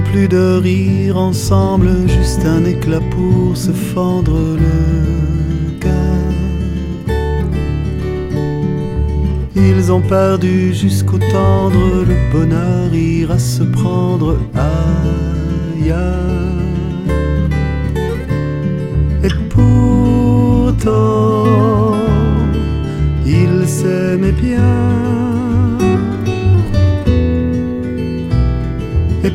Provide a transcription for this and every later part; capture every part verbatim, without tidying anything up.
plus de rire ensemble, juste un éclat pour se fendre le cœur. Ils ont perdu jusqu'au tendre, le bonheur ira se prendre ailleurs. Et pourtant, ils s'aimaient bien. Et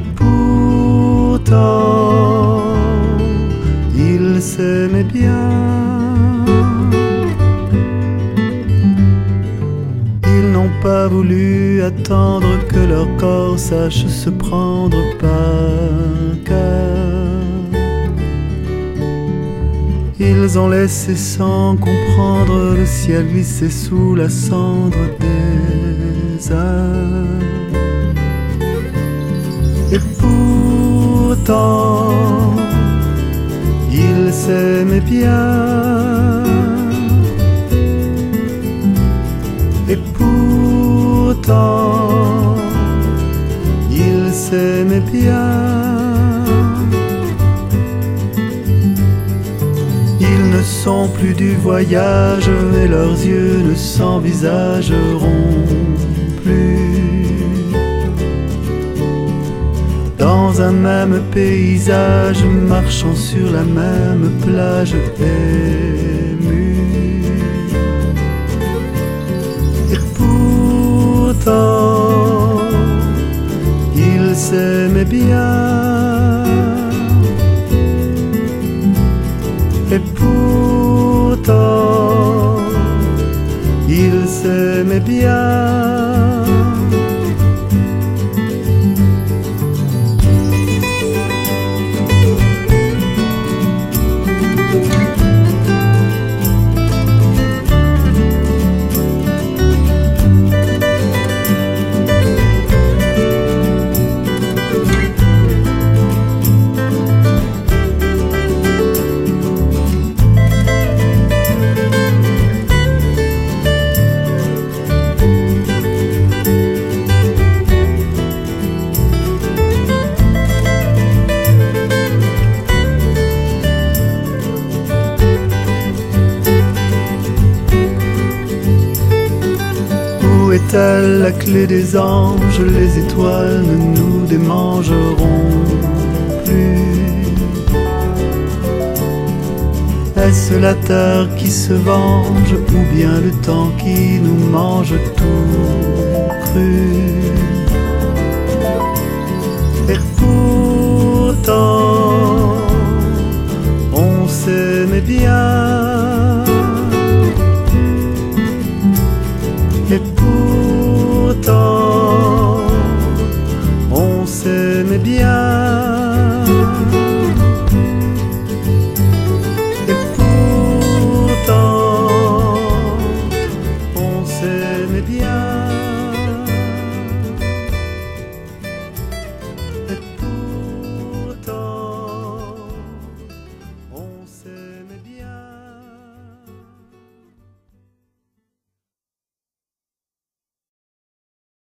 pourtant, ils s'aimaient bien. Ils n'ont pas voulu attendre que leur corps sache se prendre par cœur. Ils ont laissé sans comprendre le ciel glisser sous la cendre des heures. Et pourtant, ils s'aimaient bien. Et pourtant, ils s'aimaient bien. Ils ne sont plus du voyage et leurs yeux ne s'envisageront plus. Dans un même paysage, marchant sur la même plage émue. Et pourtant, ils s'aimaient bien. Et pourtant, ils s'aimaient bien. Où est-elle la clé des anges? Les étoiles ne nous démangeront plus. Est-ce la terre qui se venge ou bien le temps qui nous mange tout cru? Et pourtant, on s'aimait bien. Et pourtant, on s'aimait bien. Et pourtant, on s'aimait bien.